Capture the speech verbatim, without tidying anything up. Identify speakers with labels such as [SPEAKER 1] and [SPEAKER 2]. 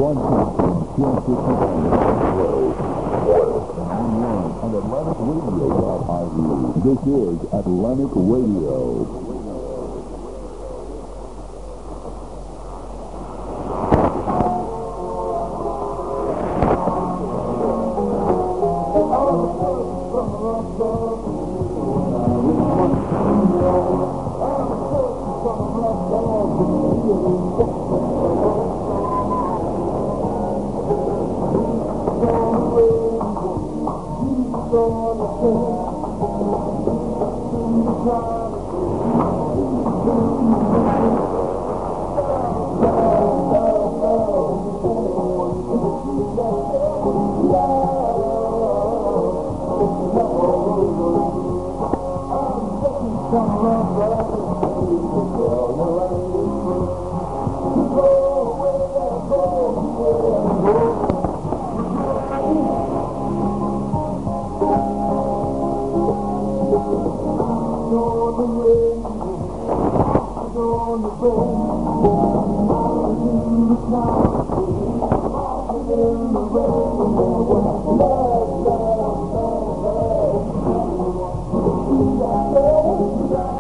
[SPEAKER 1] Broadcasting just as online at Atlantic Radio dot I E. This is Atlantic Radio.
[SPEAKER 2] On the